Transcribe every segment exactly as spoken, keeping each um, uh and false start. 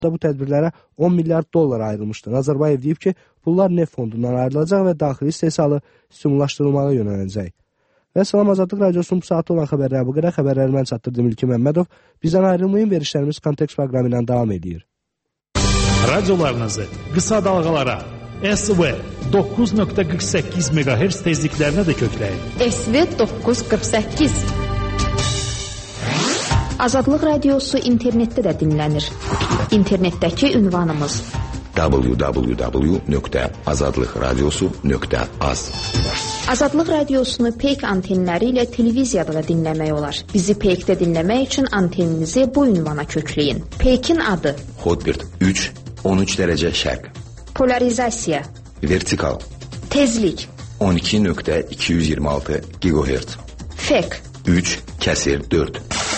bu tədbirlərə on milyard dollar ayrılmışdı. Nazarbayev deyib ki, pullar neft fondundan ayrılacaq və daxili istehsalı stimullaşdırılmağa yönələcək. Və Salam Azadlıq Radiosunun bu saatı olan xəbərləri bu qədər. Xəbərləri mən çatdırdım İlkin Məmmədov. Bizdən ayrılmayın, verişlərimiz Kontekst proqramı ilə davam edir. Radiolarınızı qısa dalğalara S V doqquz nöqtə qırx səkkiz meqahertz tezliklərinə də kökləyin. S V doqquz qırx səkkiz. Azadlıq Radiosu internetdə də dinlənir. İnternetdəki ünvanımız w w w nöqtə azadlıq radiosu nöqtə az. Azadlıq Radiosunu Peyk antenləri ilə televiziyada da dinləmək olar. Bizi Peykdə dinləmək üçün anteninizi bu ünvana kökləyin. Peykin adı Hotbird üç on üç dərəcə şərq. Polarizasiya Vertikal Tezlik on iki nöqtə iki yüz iyirmi altı gigahertz. Fek üç kəsir dörd.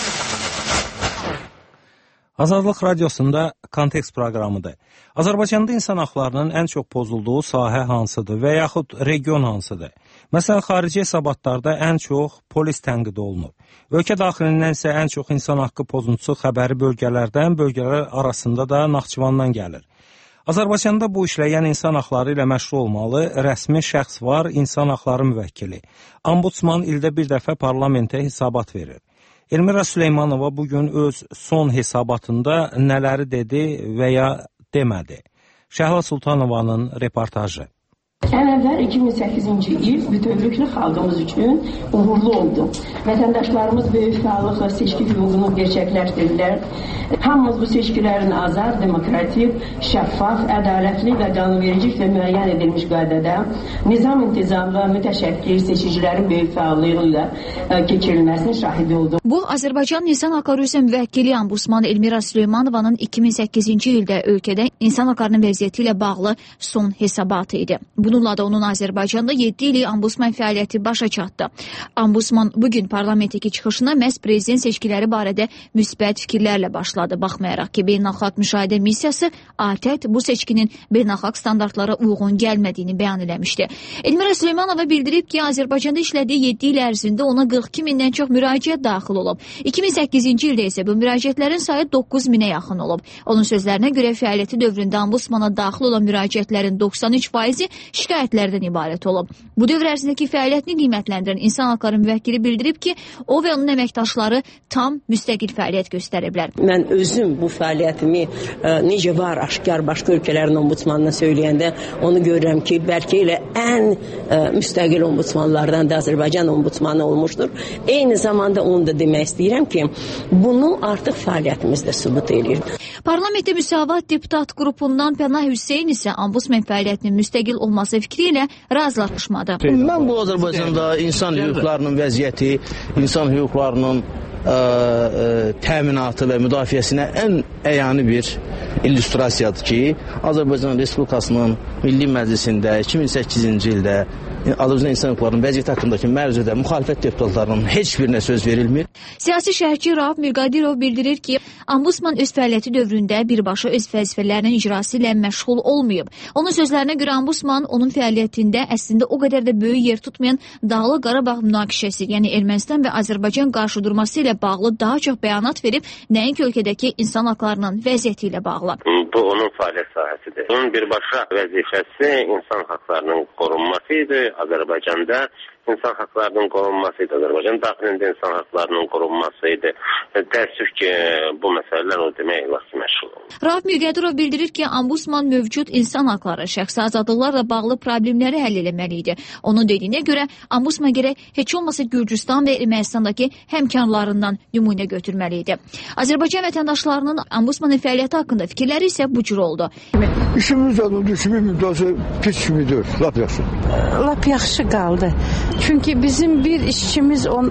Azadlıq Radiosunda Kontekst proqramıdır. Azərbaycanda insan haqlarının ən çox pozulduğu sahə hansıdır və yaxud region hansıdır? Məsələn, xarici hesabatlarda ən çox polis tənqid olunur. Ölkə daxilindən isə ən çox insan haqqı pozuntusu xəbəri bölgələrdən, bölgələr arasında da Naxçıvandan gəlir. Azərbaycanda bu işləyən insan haqları ilə məşğul olmalı rəsmi şəxs var, insan haqları müvəkkili. Ombudsman ildə bir dəfə parlamentə hesabat verir. Elmira Süleymanova bugün öz son hesabatında nələri dedi və ya demədi. Şəhla Sultanovanın reportajı. Ən əvvəl iki min səkkizinci il bütövlükdə xalqımız üçün uğurlu oldu. Vətəndaşlarımız böyük fəallıqla seçki hüququnu gerçəkləşdirdilər. Hamımız bu seçkilərin azad, demokratik, şəffaf, ədalətli və qanunvericiliklə müəyyən edilmiş qaydada nizam intizamlı mütəşəkkil seçicilərin böyük fəallığı ilə keçirilməsinin şahidi oldu. Bu, Azərbaycan İnsan Haqları üzrə müvəkkili Ombudsman Elmira Süleymanovanın iki min səkkizinci ildə ölkədə insan haqlarının vəziyyəti ilə bağlı son hesabatı idi. Bununla da onun Azərbaycanda yeddi illik Ombudsman fəaliyyəti başa çatdı. Ombudsman bugün parlamentdəki çıxışına məhz prezident seçkiləri barədə müsbət fikirlərlə başladı. Baxmayaraq ki, beynəlxalq müşahidə missiyası A T E T bu seçkinin beynəlxalq standartlara uyğun gəlmədiyini bəyan eləmişdi. Elmira Süleymanova bildirib ki, Azərbaycanda işlədiyi yeddi il ərzində ona qırx iki mindən çox müraciət daxil olub. iki min səkkizinci ildə isə bu müraciətlərin sayı doqquz minə yaxın olub. Onun sözlərinə görə fəaliyyəti dövründə Ombudsmana daxil olan müraciətlərin doxsan üç faizi şikayətlərdən ibarət olub. Bu dövr ərzindəki fəaliyyətini qiymətləndirən insan haqları müvəkkili bildirib ki, o və onun əməkdaşları tam müstəqil fəaliyyət göstəriblər. Mən özüm bu fəaliyyətimi ə, necə var, aşkar başqa ölkələrin ombudsmanına söyləyəndə onu görürəm ki, bəlkə elə ən ə, müstəqil ombudsmanlardan da Azərbaycan ombudsmanı olmuşdur. Eyni zamanda onu da demək istəyirəm ki, bunu artıq fəaliyyətimizdə sübut edir. Parlamentdə Müsavat deputat qrupundan Pənah Hüseyn isə ombudsman fəaliyyətinin müstəqil olması fikri ilə razılaşmadı. Mən bu Azərbaycanda insan hüquqlarının vəziyyəti, insan hüquqlarının ə, ə, təminatı və müdafiəsinə ən əyani bir illüstrasiyadır ki, Azərbaycan Respublikasının Milli Məclisində iki min səkkizinci ildə Azərbaycan insan hüquqlarının vəziyyəti haqqındakı məruzədə müxalifət deputatlarının heç birinə söz verilmir. Siyasi şərhçi Rauf Mirqadirov bildirir ki, Ombudsman öz fəaliyyəti dövründə birbaşa öz vəzifələrinin icrası ilə məşğul olmayıb. Onun sözlərinə görə Ombudsman onun fəaliyyətində əslində o qədər də böyük yer tutmayan Dağlıq Qarabağ münaqişəsi, yəni Ermənistan və Azərbaycan qarşıdurması ilə bağlı daha çox bəyanat verib, nəinki ölkədəki insan haqlarının vəziyyəti ilə bağlı. Bu onun fəaliyyət sahəsidir. Onun birbaşa vəzifəsi insan haqlarının qorunması idi. Azərbaycanda insan haqlarının qorunması idi. Azərbaycan daxilində insan haqlarının qorunması idi. Təəssüf ki, bu məsələlər o demək olar ki, məşğul oldu. Rauf Mirqadirov bildirir ki, Ombudsman mövcud insan haqları, şəxsi azadlıqlarla bağlı problemləri həll eləməli idi. Onun dediyinə görə, Ombudsman gərək heç olmasa Gürcüstan və Ermənistandakı həmkarlarından nümunə götürməli idi. Azərbaycan vətəndaşlarının Ombudsmanın fəaliyyəti haqqında fikirləri isə bu cür oldu. İşimiz oldu, işimiz müddəsi pis kimidir, lap yaxşı. Lap yaxşı qaldı. Çünki bizim bir işçimiz on,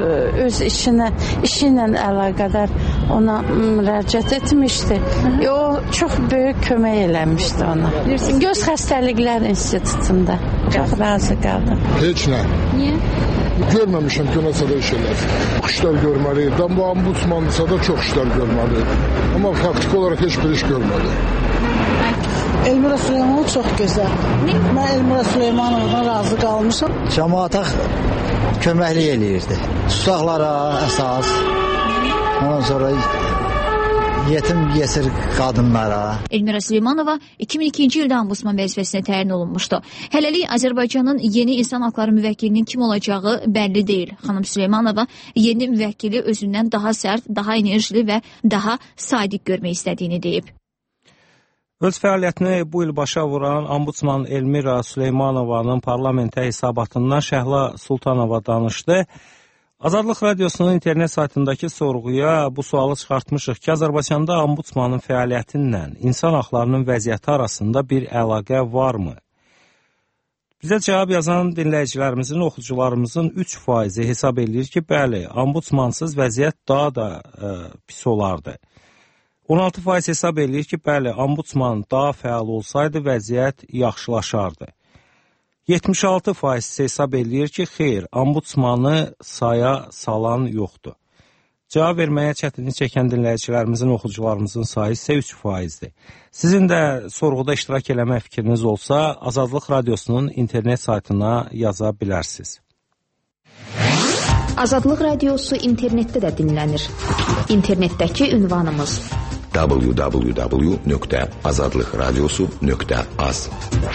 öz işinə, işi ilə əlaqədar ona müraciət etmişdi. E, o çox böyük kömək eləmişdi ona. Göz xəstəliklər institutunda. Çox razı qaldım. Heç nə. Niyə? Görməmişəm ki, nasıl da işlər. Çox işlər görməliyim. Ben bu ombudsmanlısa da çox işlər görməliyim. Amma faktik olaraq heç bir iş görmədim. Elmira Süleymanova çox gözəl. Mən Elmira Süleymanovdan razı qalmışam. Cəmaata köməklik eləyirdi. Susaqlara əsas. Ondan sonra yetim yesir qadınlara. Elmira Süleymanova iki min ikinci ildə ombudsman vəzifəsinə təyin olunmuşdu. Hələlik Azərbaycanın yeni insan haqları müvəkkilinin kim olacağı bəlli deyil. Xanım Süleymanova yeni müvəkkili özündən daha sərt, daha enerjili və daha sadiq görmək istədiyini deyib. Öz fəaliyyətini bu il başa vuran ombudsman Elmira Süleymanovanın parlamentə hesabatından Şəhla Sultanova danışdı. Azadlıq Radiosunun internet saytındakı sorğuya bu sualı çıxartmışıq ki, Azərbaycanda ombudsmanın fəaliyyətinlə insan haqlarının vəziyyəti arasında bir əlaqə varmı? Bizə cavab yazan dinləyicilərimizin, oxucularımızın üç faizi hesab edir ki, bəli, ombudsmansız vəziyyət daha da ə, pis olardı. on altı faiz hesab edir ki, bəli, ombudsman daha fəal olsaydı vəziyyət yaxşılaşardı. yetmiş altı faiz hesab edir ki, xeyr, ombudsmanı saya salan yoxdur. Cavab verməyə çətinlik çəkən dinləyicilərimizin, oxucularımızın sayı isə üç faizdir. Sizin də sorğuda iştirak eləmə fikriniz olsa, Azadlıq Radiosunun internet saytına yaza bilərsiniz. Azadlıq Radiosu internetdə də dinlənir. İnternetdəki ünvanımız w w w nöqtə azadlıqradiosu nöqtə az.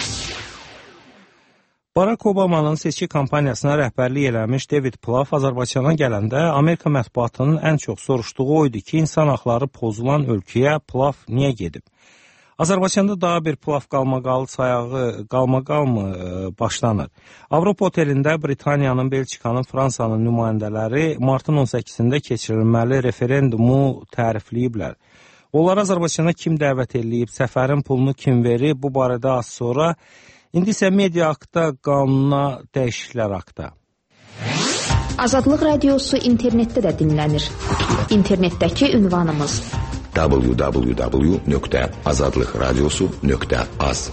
Barack Obama'nın seçki kampaniyasına rəhbərlik eləmiş David Plouffe Azərbaycana gələndə Amerika mətbuatının ən çox soruşduğu oydu ki, insan haqları pozulan ölkəyə Plouffe niyə gedib? Azərbaycanda daha bir Plouffe qalmaqalı sayağı qalmaqalmı başlanır. Avropa otelində Britaniyanın, Belçikanın, Fransanın nümayəndələri martın on səkkizində keçirilməli referendumu tərifləyiblər. Onlar Azərbaycana kim dəvət edilib, səfərin pulunu kim verir, bu barədə az sonra. İndi isə media haqqda, qanuna dəyişikliklər haqqda. Azadlıq Radiosu internetdə də dinlənir. İnternetdəki ünvanımız w w w nöqtə azadlıqradiosu nöqtə az.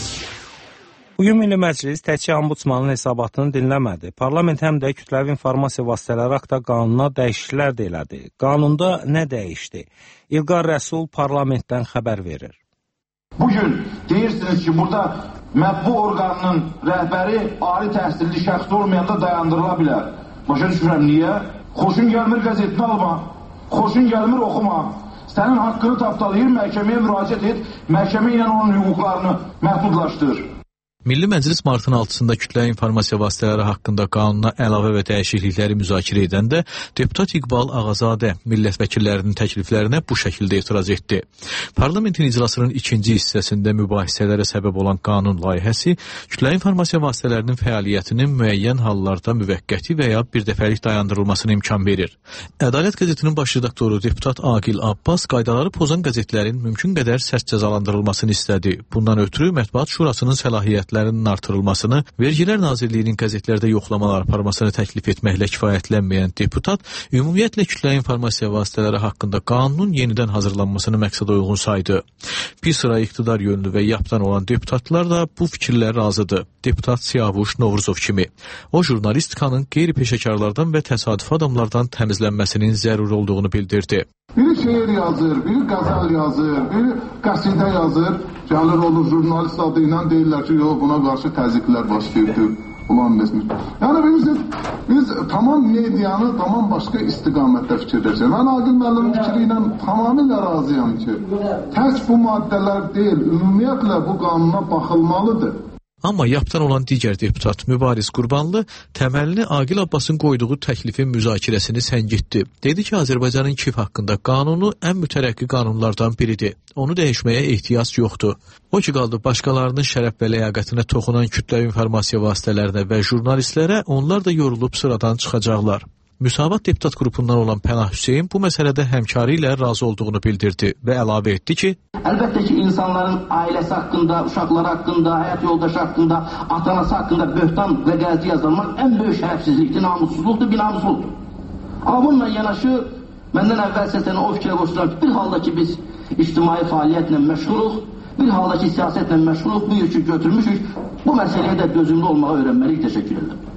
Bugün Milli Məclis təkcə ombudsmanın hesabatını dinləmədi. Parlament həm də kütləvi informasiya vasitələri haqqda qanuna dəyişikliklər də elədi. Qanunda nə dəyişdi? İlqar Rəsul parlamentdən xəbər verir. Bugün deyirsiniz ki, burada mətbu orqanının rəhbəri ali təhsilli şəxs olmayanda dayandırıla bilər. Başa düşürəm, niyə? Xoşun gəlmir qəzetini alma, xoşun gəlmir oxuma. Sənin haqqını tapdalayır, məhkəməyə müraciət et, məhkəmə ilə onun hüquqlarını məhdudlaşdır. Milli Məclis martın altısında kütləvi informasiya vasitələri haqqında qanuna əlavə və dəyişiklikləri müzakirə edəndə deputat İqbal Ağazadə millət vəkillərinin təkliflərinə bu şəkildə etiraz etdi. Parlamentin iclasının ikinci hissəsində mübahisələrə səbəb olan qanun layihəsi kütləvi informasiya vasitələrinin fəaliyyətinin müəyyən hallarda müvəqqəti və ya birdəfəlik dayandırılmasına imkan verir. Ədalət qəzetinin baş redaktoru deputat Aqil Abbas qaydaları pozan qəzetlərin mümkün qədər sərt cəzalandırılmasını istədi. Bundan ötürü Mətbuat Şurasının səlahiyyətləri artırılmasını, Vergilər Nazirliyinin qəzetlərdə yoxlamalar aparmasını təklif etməklə kifayətlənməyən deputat, ümumiyyətlə kütləvi informasiya vasitələri haqqında qanunun yenidən hazırlanmasını məqsədə uyğun saydı. Bir sıra iqtidar yönlü və yapdan olan deputatlar da bu fikirlər razıdır. Deputat Siyavuş Novruzov kimi. O, jurnalistikanın qeyri-peşəkarlardan və təsadüf adamlardan təmizlənməsinin zəruri olduğunu bildirdi. Biri şeir yazır, biri qəzəl yazır, biri qəsidə yazır. Gəlir olur jurnalist adı ilə deyirlər ki, yox, buna qarşı təzyiqlər başlayırdır. Ulan bizim. Yəni biz, biz tamam medianı tamam başqa istiqamətdə fikirləşir. Mən Aqil müəllimin fikri ilə tamamilə razıyam ki, tək bu maddələr deyil, ümumiyyətlə bu qanuna baxılmalıdır. Amma yapdan olan digər deputat Mübariz Qurbanlı təməlini Aqil Abbasın qoyduğu təklifin müzakirəsini səngitdi. Dedi ki, Azərbaycanın kif haqqında qanunu ən mütərəqqi qanunlardan biridir. Onu dəyişməyə ehtiyac yoxdur. O ki qaldı başqalarının şərəf və ləyaqətinə toxunan kütləvi informasiya vasitələrinə və jurnalistlərə, onlar da yorulub sıradan çıxacaqlar. Müsavat deputat qrupundan olan Pənah Hüseyin bu məsələdə həmkarı ilə razı olduğunu bildirdi və əlavə etdi ki, əlbəttə ki, insanların ailəsi haqqında, uşaqları haqqında, həyat yoldaşı haqqında, atanası haqqında böhtan və qəzi yazılmaq ən böyük şərəfsizlikdir, namussuzluqdur, binamuslukdur. Amma bununla yanaşı, məndən əvvəl səsəni o fikrə qoşulan bir halda ki, biz ictimai fəaliyyətlə məşğuluq, bir halda ki, siyasətlə məşğuluq, bu yükü götürmüşük, bu məsələyə də dözümlü olmağı öyrənməliyik. Təşəkkür ederim.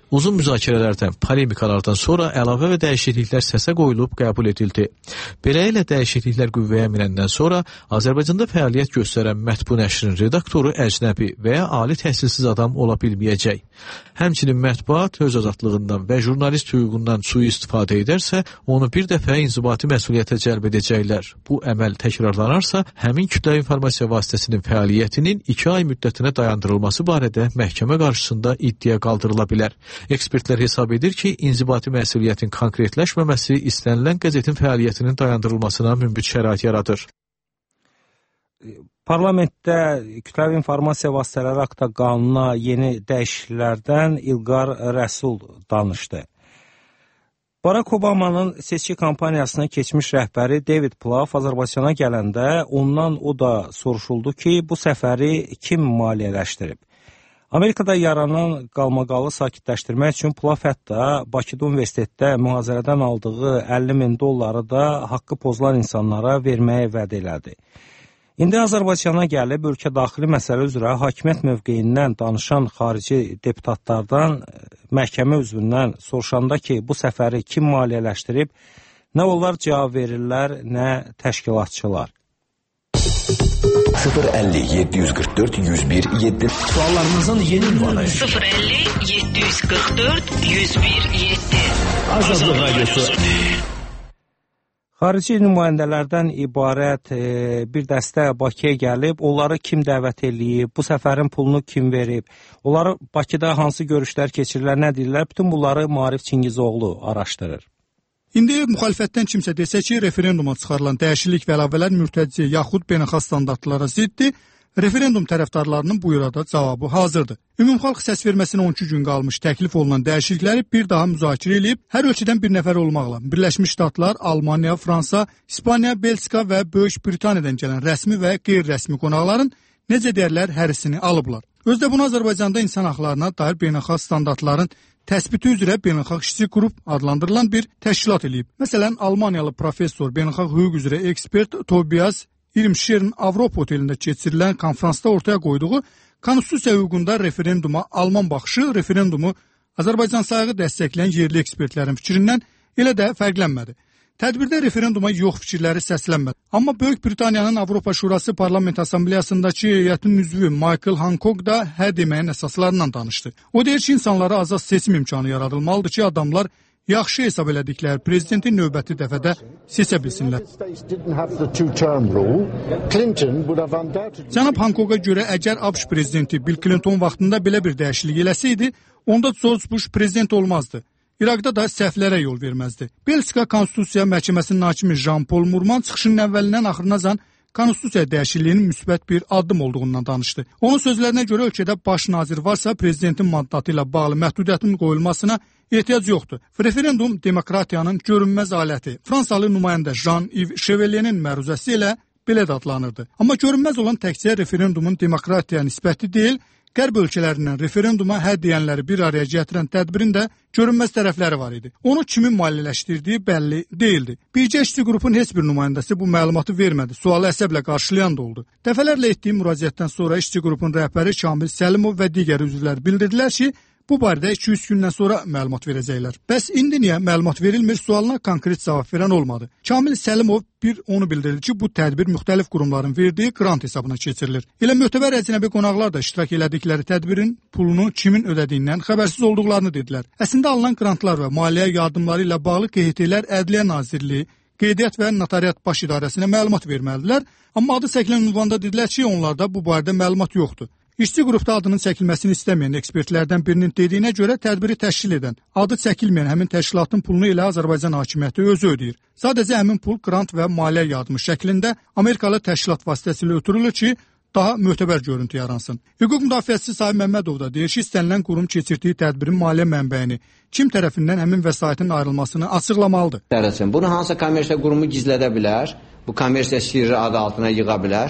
Uzun müzakirələrdən, polemikalardan sonra əlavə və dəyişikliklər səsə qoyulub qəbul edildi. Beləliklə dəyişikliklər qüvvəyə minəndən sonra Azərbaycanda fəaliyyət göstərən mətbu nəşrin redaktoru əcnəbi və ya ali təhsilsiz adam ola bilməyəcək. Həmçinin mətbuat öz azadlığından və jurnalist hüququndan sui-istifadə edərsə, onu bir dəfə inzibati məsuliyyətə cəlb edəcəklər. Bu əməl təkrarlanarsa, həmin kütləvi informasiya vasitəsinin fəaliyyətinin iki ay müddətinə dayandırılması barədə məhkəmə qarşısında iddia qaldırıla bilər. Ekspertlər hesab edir ki, inzibati məsuliyyətin konkretləşməməsi istənilən qəzetin fəaliyyətinin dayandırılmasına münbit şərait yaradır. Parlamentdə kütləvi informasiya vasitələri haqqında qanuna yeni dəyişikliklərdən İlqar Rəsul danışdı. Barack Obama'nın seçki kampaniyasına keçmiş rəhbəri David Plouffe Azərbaycana gələndə ondan o da soruşuldu ki, bu səfəri kim maliyyələşdirib? Amerikada yaranan qalmaqalı sakitləşdirmək üçün Plouffe hətta Bakıda Universitetdə mühazirədən aldığı əlli min dolları da haqqı pozulan insanlara verməyə vəd elədi. İndi Azərbaycana gəlib ölkə daxili məsələ üzrə hakimiyyət mövqeyindən danışan xarici deputatlardan məhkəmə üzvündən soruşanda ki, bu səfəri kim maliyyələşdirib, nə onlar cavab verirlər, nə təşkilatçılar. sıfır əlli yeddi yüz qırx dörd yüz bir yeddi Suallarınızın yeni ünvanı sıfır əlli yeddi yüz qırx dörd yüz bir yeddi Azadlıq Radyosu. Xarici nümayəndələrdən ibarət e, bir dəstə Bakıya gəlib, onları kim dəvət eləyib, bu səfərin pulunu kim verib, onları Bakıda hansı görüşlər keçirirlər, nə deyirlər, bütün bunları Maarif Çingizoğlu araşdırır. İndi müxalifətdən kimsə desə ki, referenduma çıxarılan dəyişiklik və əlavələr mürtəciə yaxud beynəlxalq standartlara ziddir, referendum tərəfdarlarının bu irada cavabı hazırdır. Ümumxalq səsverməsinə on iki gün qalmış təklif olunan dəyişiklikləri bir daha müzakirə edib, hər ölkədən bir nəfər olmaqla Birləşmiş Ştatlar, Almaniya, Fransa, İspaniya, Belçika və Böyük Britaniyadan gələn rəsmi və qeyri-rəsmi qonaqların necə deyərlər, hərisini alıblar. Özdə bunu Azərbaycanda insan haqlarına dair beynəlxalq standartların təsbiti üzrə beynəlxalq işçi qrup adlandırılan bir təşkilat eləyib. Məsələn, Almaniyalı professor, beynəlxalq hüquq üzrə ekspert Tobias İrmşerin Avropa otelində keçirilən konfransda ortaya qoyduğu konstitusiya hüququnda referenduma Alman baxışı referendumu Azərbaycan sayığı dəstəkləyən yerli ekspertlərin fikrindən elə də fərqlənmədi. Tədbirdə referenduma yox fikirləri səslənmədi. Amma Böyük Britaniyanın Avropa Şurası Parlament Assambleyasındakı heyətin üzvü Michael Hancock da hə deməyin əsaslarından danışdı. O deyir ki, insanlara azad seçim imkanı yaradılmalıdır ki, adamlar yaxşı hesab elədikləri prezidenti növbəti dəfədə seçə bilsinlər. Cənab Hancock'a görə əgər ABŞ prezidenti Bill Clinton vaxtında belə bir dəyişiklik eləsəydi, onda George Bush prezident olmazdı. İraqda da səhvlərə yol verməzdi. Belçika Konstitusiya Məhkəməsinin hakimi Jean-Paul Mourman çıxışının əvvəlindən axırınacan Konstitusiya dəyişikliyinin müsbət bir addım olduğundan danışdı. Onun sözlərinə görə ölkədə baş nazir varsa, prezidentin mandatı ilə bağlı məhdudiyyətin qoyulmasına ehtiyac yoxdur. Referendum demokratiyanın görünməz aləti. Fransalı nümayəndə Jean-Yves Chevalier'in məruzəsi ilə belə də adlanırdı. Amma görünməz olan təkcə referendumun demokratiyaya nisbəti deyil, Qərb ölkələrindən referenduma hə deyənləri bir araya gətirən tədbirin də görünməz tərəfləri var idi. Onu kimin maliyyələşdirdiyi bəlli deyildi. Bircə işçi qrupun heç bir nümayəndəsi bu məlumatı vermədi. Sualı əsəblə qarşılayan da oldu. Dəfələrlə etdiyi müraciətdən sonra işçi qrupun rəhbəri Kamil Səlimov və digər üzvlər bildirdilər ki, bu barədə iki üç gündən sonra məlumat verəcəklər. Bəs indi niyə məlumat verilmir sualına konkret cavab verən olmadı. Kamil Səlimov bir onu bildirdi ki, bu tədbir müxtəlif qurumların verdiyi qrant hesabına keçirilir. Elə mötəbər əcnəbi qonaqlar da iştirak elədikləri tədbirin pulunu kimin ödədiyindən xəbərsiz olduqlarını dedilər. Əslində alınan qrantlar və maliyyə yardımları ilə bağlı Q H T-lər Ədliyyə Nazirliyi, Qeydiyyat və Notariat Baş İdarəsinə məlumat verməlidirlər, amma adı çəkilən ünvanda dedilər ki, onlarda bu barədə məlumat yoxdur. İşçi qrupda adının çəkilməsini istəməyən ekspertlərdən birinin dediyinə görə tədbiri təşkil edən, adı çəkilməyən həmin təşkilatın pulunu elə Azərbaycan hakimiyyəti özü ödəyir. Sadəcə həmin pul qrant və maliyyə yardımı şəklində Amerikalı təşkilat vasitəsilə ötürülür ki, daha mötəbər görüntü yaransın. Hüquq müdafiəçisi Sahib Məmmədov da deyir ki, istənilən qurum keçirdiyi tədbirin maliyyə mənbəyini, kim tərəfindən həmin vəsaitin ayrılmasını açıqlamalıdır. Bunu hansısa kommersiya qurumu gizlədə bilər, bu kommersiya sirri adı altına yığa bilər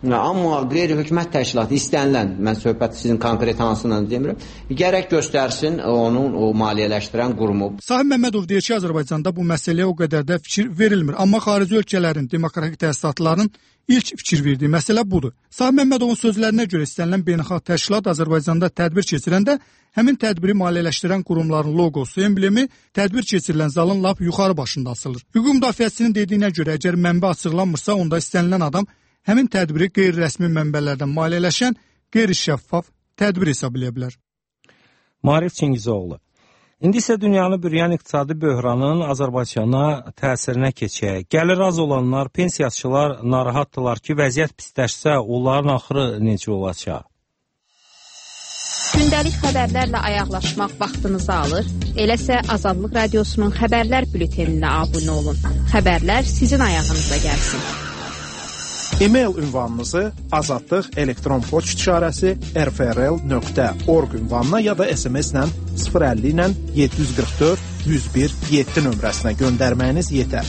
Amma qeyri-hökumət təşkilatı istənilən, mən söhbət sizin konkret hansından demirəm, gərək göstərsin onun o maliyyələşdirən qurumu. Sahib Məmmədov deyir ki, Azərbaycanda bu məsələyə o qədər də fikir verilmir. Amma xarici ölkələrin demokratik təsisatlarının ilk fikir verdiyi məsələ budur. Sahib Məmmədovun sözlərinə görə istənilən beynəlxalq təşkilat Azərbaycanda tədbir keçirəndə həmin tədbiri maliyyələşdirən qurumların loqosu, emblemi tədbir keçirilən zalın lap yuxarı başında asılır. Hüquq müdafiəçisinin dediyinə görə, əgər mənbə açıqlanmırsa, onda istənilən adam həmin tədbiri qeyri-rəsmi mənbələrdən maliyyələşən qeyri-şəffaf tədbir hesab edə bilər. Maarif Çingizoğlu. İndi isə dünyanı bürüyən iqtisadi böhranın Azərbaycana təsirinə keçək. Gəlir az olanlar, pensiyaçılar narahatdırlar ki, vəziyyət pisləşsə, onların axırı necə olacaq? Gündəlik xəbərlərlə ayaqlaşmaq vaxtınızı alır. Eləsə Azadlıq Radiosunun xəbərlər bülteninə abunə olun. Xəbərlər sizin ayağınıza gəlsin. E-mail ünvanınızı azadlıq elektron poçt işarəsi r f r l nöqtə org ünvanına ya da S M S-lə sıfır əlli ilə yeddi yüz qırx dörd yüz bir yeddi nömrəsinə göndərməyiniz yetər.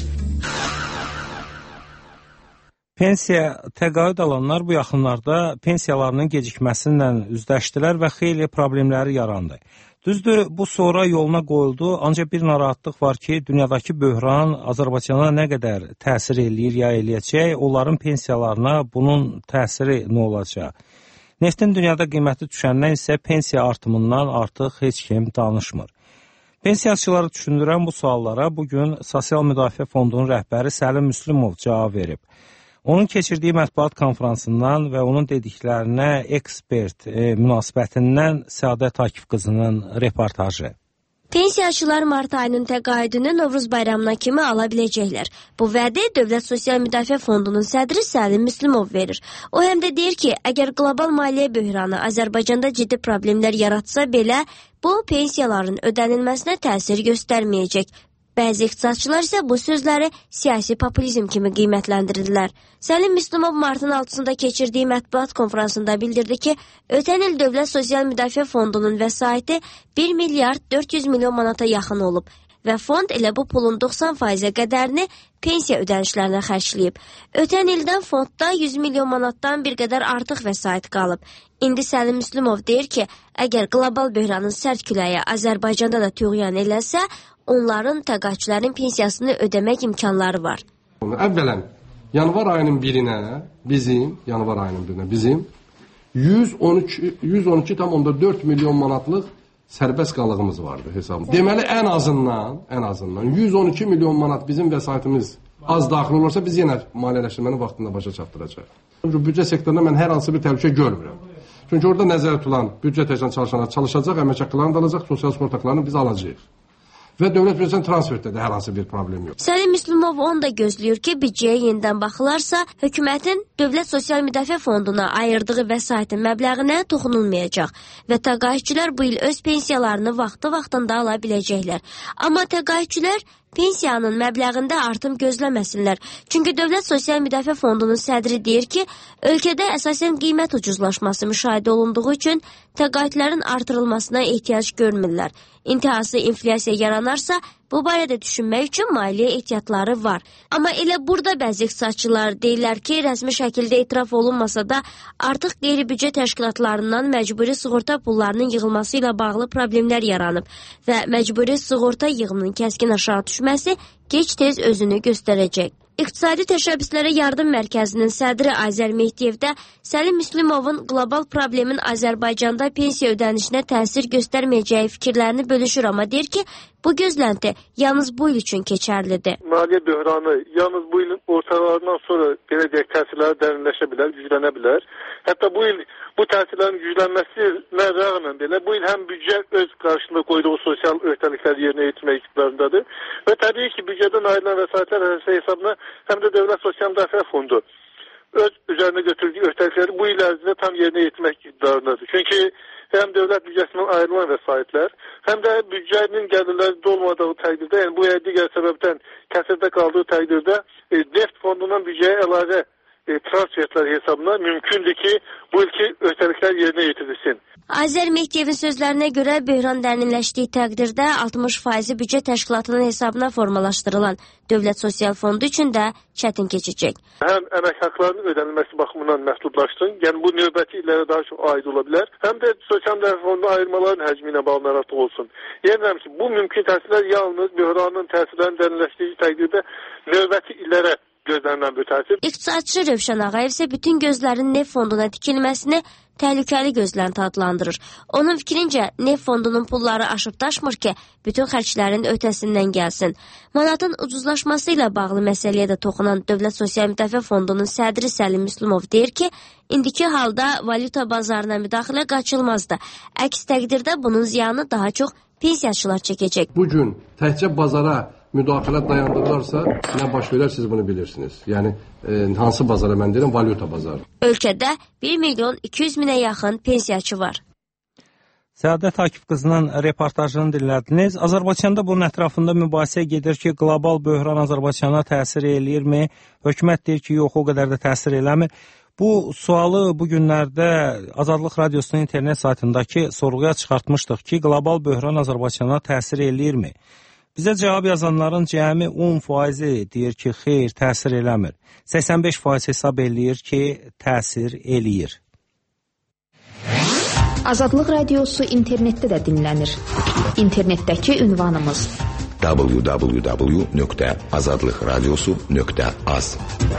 Pensiya təqaüd alanlar bu yaxınlarda pensiyalarının gecikməsindən üzləşdilər və xeyli problemləri yarandı. Düzdür, bu sonra yoluna qoyuldu, ancaq bir narahatlıq var ki, dünyadakı böhran Azərbaycana nə qədər təsir eləyir ya eləyəcək, onların pensiyalarına bunun təsiri nə olacaq? Neftin dünyada qiyməti düşəndən isə pensiya artımından artıq heç kim danışmır. Pensiyaçıları düşündürən bu suallara bugün Sosial Müdafiə Fondunun rəhbəri Səlim Müslümov cavab verib. Onun keçirdiyi mətbuat konferansından və onun dediklərinə ekspert e, münasibətindən Səadət Akif qızının reportajı. Pensiyaçılar mart ayının təqaüdünü Novruz bayramına kimi ala biləcəklər. Bu vədi Dövlət Sosial Müdafiə Fondunun sədri Səlim Müslümov verir. O həm də deyir ki, əgər qlobal maliyyə böhranı Azərbaycanda ciddi problemlər yaratsa belə, bu pensiyaların ödənilməsinə təsir göstərməyəcək. Bəzi iqtisadçılar isə bu sözləri siyasi populizm kimi qiymətləndirirlər. Səlim Müslümov martın altısında keçirdiyi mətbuat konferansında bildirdi ki, ötən il Dövlət Sosial Müdafiə Fondunun vəsaiti bir milyard dörd yüz milyon manata yaxın olub və fond elə bu pulun doxsan faizə qədərini pensiya ödənişlərinə xərcləyib. Ötən ildən fondda yüz milyon manatdan bir qədər artıq vəsait qalıb. İndi Səlim Müslümov deyir ki, əgər qlobal böhranın sərt küləyi Azərbaycanda da tüğyan eləsə, onların təqaüdçülərin pensiyasını ödəmək imkanları var. Əvvələn, yanvar ayının birinə bizim, yanvar ayının birinə bizim yüz on iki tam dörd milyon manatlıq sərbəst qalığımız vardı hesabımız. Deməli, ən azından, ən azından yüz on iki milyon manat bizim vəsaitimiz az daxil olursa, biz yenə maliyyələşdirməni vaxtında başa çatdıracaq. Büdcə sektorunda mən hər hansı bir təhlükə görmürəm. Çünki orada nəzərə tutulan büdcə təşkilatı çalışanlar çalışacaq, əmək haqqlarını da alacaq, sosial sığortalarını biz alacağıq. Və dövlət büdcəsinin transferdə də hər hansı bir problem yox. Səlim Müslümov onu da gözləyir ki, büdcəyə yenidən baxılarsa, hökumətin Dövlət Sosial Müdafiə Fonduna ayırdığı vəsaitin məbləğinə toxunulmayacaq və təqaüdçülər bu il öz pensiyalarını vaxtı-vaxtında ala biləcəklər. Amma təqaüdçülər pensiyanın məbləğində artım gözləməsinlər. Çünki Dövlət Sosial Müdafiə Fondunun sədri deyir ki, ölkədə əsasən qiymət ucuzlaşması müşahidə olunduğu üçün təqaüdlərin artırılmasına ehtiyac görmürlər. İntihası inflyasiya yaranarsa, bu barədə düşünmək üçün maliyyə ehtiyatları var. Amma elə burada bəzi iqtisadçılar deyirlər ki, rəsmi şəkildə etiraf olunmasa da, artıq qeyri-büdcə təşkilatlarından məcburi sığorta pullarının yığılması ilə bağlı problemlər yaranıb və məcburi sığorta yığımının kəskin aşağı düşməsi gec-tez özünü göstərəcək. İqtisadi Təşəbbüslərə Yardım Mərkəzinin sədri Azər Mehdiyev də Səlim Müslümovun qlobal problemin Azərbaycanda pensiya ödənişinə təsir göstərməyəcəyi fikirlərini bölüşür, amma deyir ki, bu gözlənti yalnız bu il üçün keçərlidir. Maliyyə böhranı yalnız bu ilin ortalarından sonra belə deyək təsirləri dərinləşə bilər, güclənə bilər. Hətta bu il bu təsirlərin güclənməsinə rəğmən belə bu il həm büdcə öz qarşısında qoyduğu sosial öhdəlikləri yerinə yetirmək iqtidarındadır və təbii ki, büdcədən ayrılan vəsaitlər hesabına həm də Dövlət Sosial Müdafiə Fondu öz üzərinə götürdüyü öhdəlikləri bu il ərzində tam yerinə yetirmək iqtidarındadır. Çünki həm dövlət büdcəsindən ayrılan vəsaitlər, həm də büdcənin gəlirləri dolmadığı təqdirdə, yəni bu digər səbəbdən kəsirdə qaldığı təqdirdə e, neft fondundan büdcəyə əlavə e, transferler hesabına mümkündür ki bu ilki ötəliklər yerinə yetirilsin. Azər Mehdiyevin sözlərinə görə böhran dərinləşdiyi təqdirdə altmış faizi büdcə təşkilatının hesabına formalaşdırılan Dövlət Sosial Fondu üçün də çətin keçəcək. Həm əmək haqlarının ödənilməsi baxımından məhdudlaşsın, yəni bu növbəti illərə daha çox aid ola bilər, həm də sosial müdafiə fonduna ayırmaların həcmi ilə bağlı narahatlıq olsun. Yəni ki, bu mümkün təsirlər yalnız böhranın təsirlərinin dərinləşdiyi təqdirdə növbəti illərə gözlənilən bir təsir. İqtisadçı Rövşən Ağayev isə bütün gözlərin neft fonduna dikilməsini təhlükəli gözlənti adlandırır. Onun fikrincə, neft fondunun pulları aşıb daşmır ki, bütün xərclərin ötəsindən gəlsin. Manatın ucuzlaşması ilə bağlı məsələyə də toxunan Dövlət Sosial Müdafiə Fondunun sədri Səlim Müslümov deyir ki, indiki halda valyuta bazarına müdaxilə qaçılmazdı. Əks təqdirdə bunun ziyanı daha çox pensiyaçılar çəkəcək. Bugün təkcə bazara müdaxilə dayandırılarsa nə baş verər siz bunu bilirsiniz. Yəni e, hansı bazara mən deyirəm, valyuta bazarı. Ölkədə bir milyon iki yüz minə yaxın pensiyaçı var. Səadət Akif qızının reportajını dinlədiniz. Azərbaycanda bunun ətrafında mübahisə gedir ki, qlobal böhran Azərbaycana təsir eləyirmi? Hökumət deyir ki, yox, o qədər də təsir eləmir. Bu sualı bu günlərdə Azadlıq Radiosunun internet saytındakı sorğuya çıxartmışdıq ki, qlobal böhran Azərbaycana təsir eləyirmi? Bizə cavab yazanların cəmi on faizi deyir ki, xeyr, təsir eləmir. səksən beş faiz hesab eləyir ki, təsir eləyir. Azadlıq Radiosu internetdə də dinlənir. İnternetdəki ünvanımız w w w nöqtə azadlıqradiosu nöqtə az.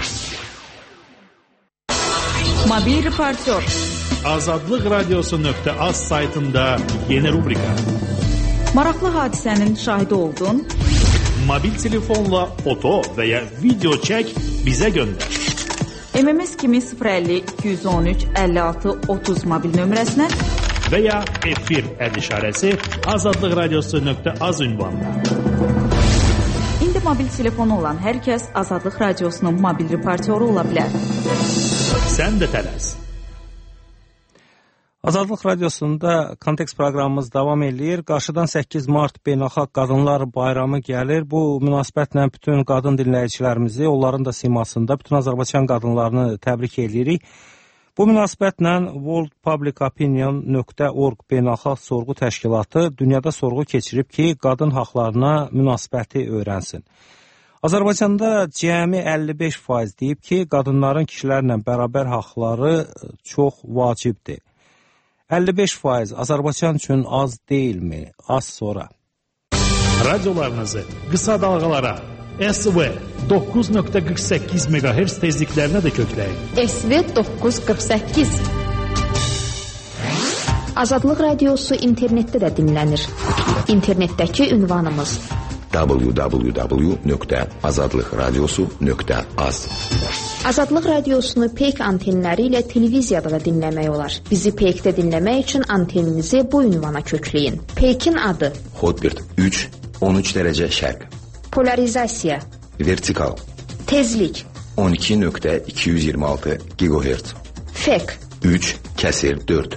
Mobil reportör. Azadlıq Radiosu nöqtə az saytında yeni rubrika. Maraqlı hadisənin şahidi oldun. Mobil telefonla foto və ya video çək, bizə göndər. M M S kimi sıfır əlli iki yüz on üç əlli altı otuz mobil nömrəsinə və ya efir əd işarəsi Azadlıq Radiosu nöqtə az ünvanına. İndi mobil telefonu olan hər kəs Azadlıq Radiosunun mobil reportyoru ola bilər. Sən də tələs. Azadlıq Radiosunda Kontekst proqramımız davam edir. Qarşıdan səkkiz mart Beynəlxalq Qadınlar Bayramı gəlir. Bu münasibətlə bütün qadın dinləyicilərimizi, onların da simasında bütün Azərbaycan qadınlarını təbrik edirik. Bu münasibətlə World Public Opinion nöqtə org Beynəlxalq Sorğu Təşkilatı dünyada sorğu keçirib ki, qadın haqlarına münasibəti öyrənsin. Azərbaycanda cəmi əlli beş faiz deyib ki, qadınların kişilərlə bərabər haqları çox vacibdir. əlli beş faiz Azərbaycan üçün az deyilmi? Az sonra. Radiolarınızı qısa dalğalara S V doqquz nöqtə qırx səkkiz meqahertz tezliklərinə də kökləyin. S V doqquz qırx səkkiz. Azadlıq Radiosu internetdə də dinlənir. İnternetdəki ünvanımız w w w nöqtə azadlıqradiosu nöqtə az. Azadlıq Radiosunu Peyk antenləri ilə televiziyada da dinləmək olar. Bizi Peykdə dinləmək üçün anteninizi bu ünvana kökləyin. Peykin adı Hotbird üç on üç dərəcə şərq. Polarizasiya. Vertikal. Tezlik on iki nöqtə iki yüz iyirmi altı gigahertz. Fek üç kəsir dörd.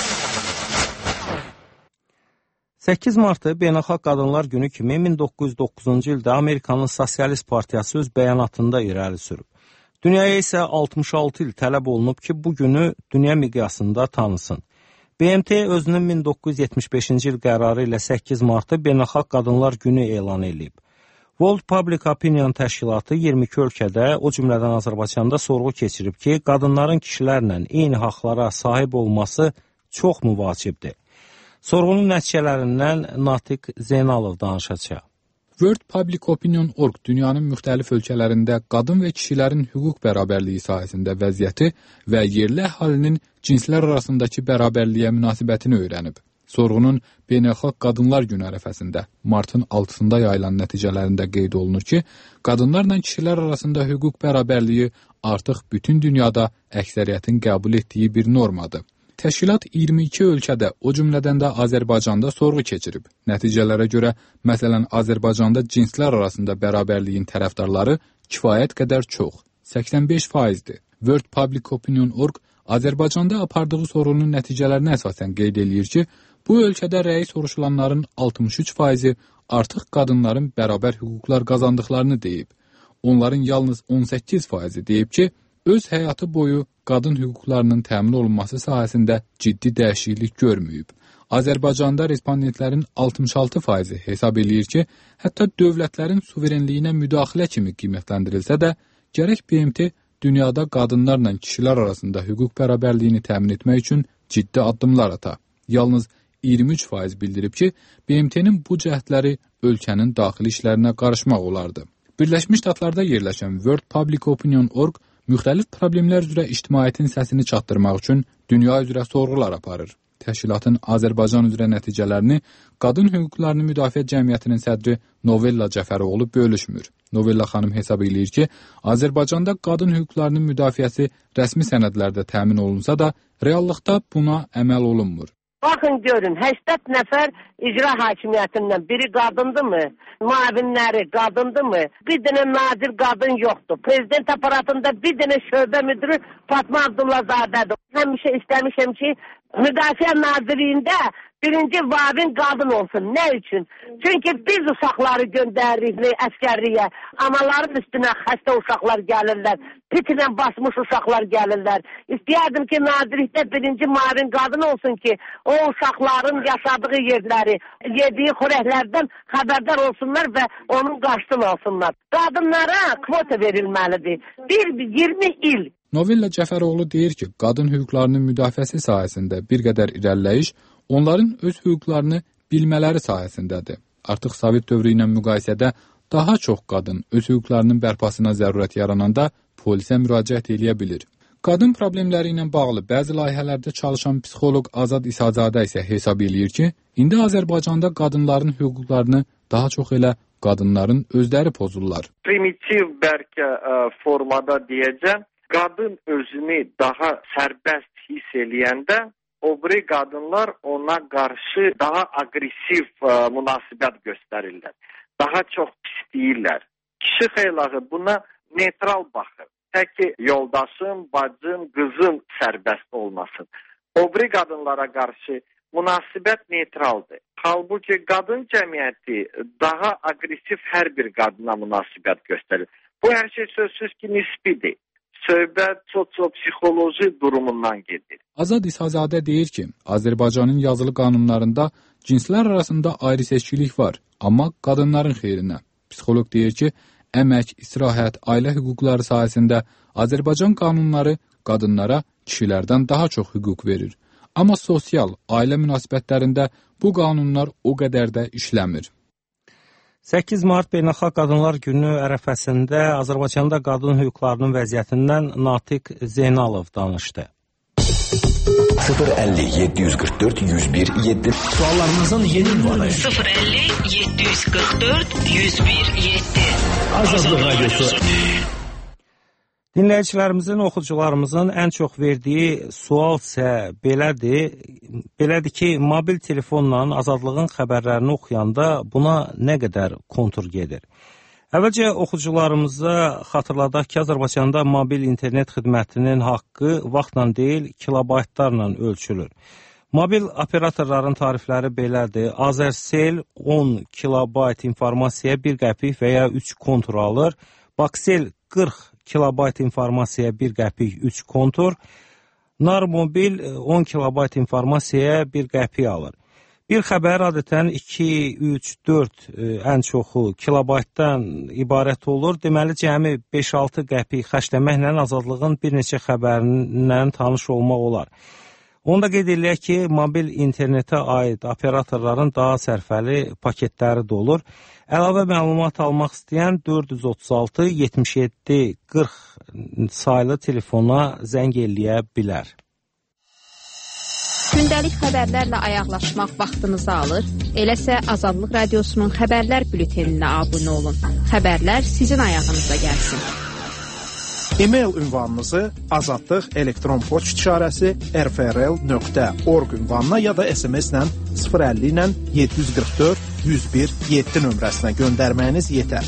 səkkiz martı Beynəlxalq Qadınlar Günü kimi min doqquz yüz doqquzuncu ildə Amerikanın Sosialist Partiyası öz bəyanatında irəli sürüb. Dünyaya isə altmış altı il tələb olunub ki, bu günü dünya miqyasında tanısın. B M T özünün min doqquz yüz yetmiş beşinci il qərarı ilə səkkiz martı Beynəlxalq Qadınlar Günü elan edib. World Public Opinion təşkilatı iyirmi iki ölkədə, o cümlədən Azərbaycanda sorğu keçirib ki, qadınların kişilərlə eyni haqlara sahib olması çox müvacibdir. Sorğunun nəticələrindən Natiq Zeynalov danışacaq. World Public Opinion nöqtə org dünyanın müxtəlif ölkələrində qadın və kişilərin hüquq bərabərliyi sahəsində vəziyyəti və yerli əhalinin cinslər arasındakı bərabərliyə münasibətini öyrənib. Sorğunun Beynəlxalq Qadınlar Günü ərəfəsində martın altısında yayılan nəticələrində qeyd olunur ki, qadınlarla kişilər arasında hüquq bərabərliyi artıq bütün dünyada əksəriyyətin qəbul etdiyi bir normadır. Təşkilat iyirmi iki ölkədə, o cümlədən də Azərbaycanda sorğu keçirib. Nəticələrə görə, məsələn, Azərbaycanda cinslər arasında bərabərliyin tərəfdarları kifayət qədər çox, səksən beş faizdir. World Public Opinion nöqtə org Azərbaycanda apardığı sorğunun nəticələrinə əsasən qeyd eləyir ki, bu ölkədə rəyi soruşulanların altmış üç faizi artıq qadınların bərabər hüquqlar qazandıqlarını deyib. Onların yalnız on səkkiz faizi deyib ki, öz həyatı boyu qadın hüquqlarının təmin olunması sahəsində ciddi dəyişiklik görməyib. Azərbaycanda respondentlərin altmış altı faizi hesab eləyir ki, hətta dövlətlərin suverenliyinə müdaxilə kimi qiymətləndirilsə də, gərək B M T dünyada qadınlarla kişilər arasında hüquq bərabərliyini təmin etmək üçün ciddi addımlar ata. Yalnız iyirmi üç faiz bildirib ki, B M T-nin bu cəhdləri ölkənin daxili işlərinə qarışmaq olardı. Birləşmiş Ştatlarda yerləşən World Public Opinion nöqtə org müxtəlif problemlər üzrə ictimaiyyətin səsini çatdırmaq üçün dünya üzrə sorğular aparır. Təşkilatın Azərbaycan üzrə nəticələrini Qadın Hüquqlarını Müdafiə Cəmiyyətinin sədri Novella Cəfəroğlu bölüşmür. Novella xanım hesab eləyir ki, Azərbaycanda qadın hüquqlarının müdafiəsi rəsmi sənədlərdə təmin olunsa da, reallıqda buna əməl olunmur. Baxın görün, səksən nəfər icra hakimiyyətindən biri qadındırmı? Müavinləri qadındırmı? Bir dənə nadir qadın yoxdur. Prezident aparatında bir dənə şöbə müdürü Fatma Abdullahzadədir. Həmişə istəmişəm ki, Müdafiə Nazirliyində birinci vavin qadın olsun. Nə üçün? Çünki biz uşaqları göndəririk əskərliyə. Anaların üstünə xəstə uşaqlar gəlirlər. Pitlə basmış uşaqlar gəlirlər. İstəyərdim ki, nazirlikdə birinci mavin qadın olsun ki, o uşaqların yaşadığı yerləri, yediyi xörəklərdən xəbərdar olsunlar və onun qarşısını alsınlar. Qadınlara kvota verilməlidir. Bir iyirmi il. Novella Cəfəroğlu deyir ki, qadın hüquqlarının müdafiəsi sahəsində bir qədər irəliləyiş onların öz hüquqlarını bilmələri sahəsindədir. Artıq Sovet dövrü ilə müqayisədə daha çox qadın öz hüquqlarının bərpasına zərurət yarananda polisə müraciət edə bilir. Qadın problemləri ilə bağlı bəzi layihələrdə çalışan psixoloq Azad İsazadə isə hesab eləyir ki, indi Azərbaycanda qadınların hüquqlarını daha çox elə qadınların özləri pozurlar. Primitiv bəlkə formada deyəcəm, qadın özünü daha sərbəst hiss eləyəndə, o biri qadınlar ona qarşı daha aqressiv münasibət göstərirlər. Daha çox pisləyirlər. Kişi xeylağı buna neytral baxır. Tək ki, yoldaşın, bacın, qızın sərbəst olmasın. O biri qadınlara qarşı münasibət neytraldır. Halbuki qadın cəmiyyəti daha aqressiv hər bir qadına münasibət göstərir. Bu hər şey sözsüz ki, nisbidir. Söhbət sosio-psixoloji durumundan gedir. Azad İsazadə deyir ki, Azərbaycanın yazılı qanunlarında cinslər arasında ayrı-seçkilik var, amma qadınların xeyrinə. Psixoloq deyir ki, əmək, istirahət, ailə hüquqları sahəsində Azərbaycan qanunları qadınlara kişilərdən daha çox hüquq verir. Amma sosial, ailə münasibətlərində bu qanunlar o qədər də işləmir. səkkiz mart Beynəlxalq Qadınlar Günü ərəfəsində Azərbaycanda qadın hüquqlarının vəziyyətindən Natiq Zeynalov danışdı. sıfır əlli yeddi yüz qırx dörd yüz bir yeddi Suallarınızın yeni ünvanı sıfır əlli yeddi yüz qırx dörd yüz bir yeddi Azadlıq Radyosu. Dinləyicilərimizin, oxucularımızın ən çox verdiyi sual isə belədir. Belədir ki, mobil telefonla Azadlığın xəbərlərini oxuyanda buna nə qədər kontur gedir? Əvvəlcə oxucularımıza xatırladaq ki, Azərbaycanda mobil internet xidmətinin haqqı vaxtla deyil, kilobaytlarla ölçülür. Mobil operatorların tarifləri belədir. Azərsel on kilobayt informasiyaya bir qəpik və ya üç kontur alır. Baksel qırx kilobayt informasiya bir qəpik üç kontur, Narmobil on kilobayt informasiya bir qəpik alır. Bir xəbər adətən iki, üç, dörd ən çoxu kilobaytdan ibarət olur. Deməli, cəmi beş altı qəpik xərcləməklə Azadlığın bir neçə xəbərindən tanış olmaq olar. Onu da qeyd edək ki, mobil internetə aid operatorların daha sərfəli paketləri də olur. Əlavə məlumat almaq istəyən dörd yüz otuz altı yetmiş yeddi qırx saylı telefona zəng eləyə bilər. Gündəlik xəbərlərlə ayaqlaşmaq vaxtınızı alır. Eləsə Azadlıq Radiosunun xəbərlər bülteninə abunə olun. Xəbərlər sizin ayağınıza gəlsin. E-mail ünvanınızı azadlıq elektron poçt işarəsi r f r l nöqtə org ünvanına ya da S M S-lə sıfır əlli ilə yeddi yüz qırx dörd yüz bir yeddi nömrəsinə göndərməyiniz yetər.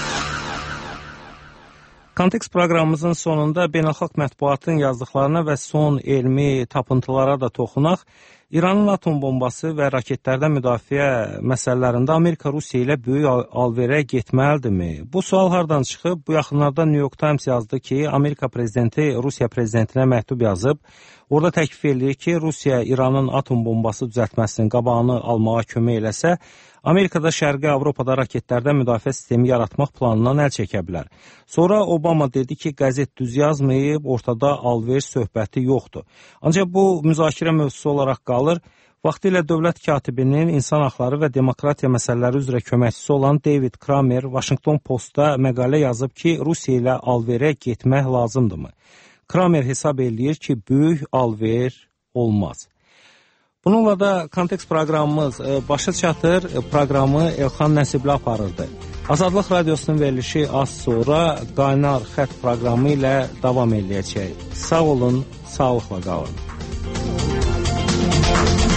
Kontekst proqramımızın sonunda beynəlxalq mətbuatın yazdıqlarına və son elmi tapıntılara da toxunaq. İranın atom bombası və raketlərdən müdafiə məsələlərində Amerika Rusiya ilə böyük alverə getməlidirmi? Bu sual hardan çıxıb? Bu yaxınlarda New York Times yazdı ki, Amerika prezidenti Rusiya prezidentinə məktub yazıb. Orada təklif edir ki, Rusiya İranın atom bombası düzəltməsinin qabağını almağa kömək eləsə, Amerikada Şərqi Avropada raketlərdən müdafiə sistemi yaratmaq planından əl çəkə bilər. Sonra Obama dedi ki, qəzet düz yazmayıb, ortada alver söhbəti yoxdur. Ancaq bu müzakirə mövzusu olaraq qalır. Vaxtilə dövlət katibinin insan haqları və demokratiya məsələləri üzrə köməkçisi olan David Kramer Washington Postda məqalə yazıb ki, Rusiya ilə alverə getmək lazımdırmı? Kramer hesab eləyir ki, böyük alver olmaz. Bununla da Kontekst proqramımız başa çatır. Proqramı Elxan Nəsibli aparırdı. Azadlıq Radiosunun verilişi az sonra Qaynar Xətt proqramı ilə davam edəcək. Sağ olun, sağlıqla qalın.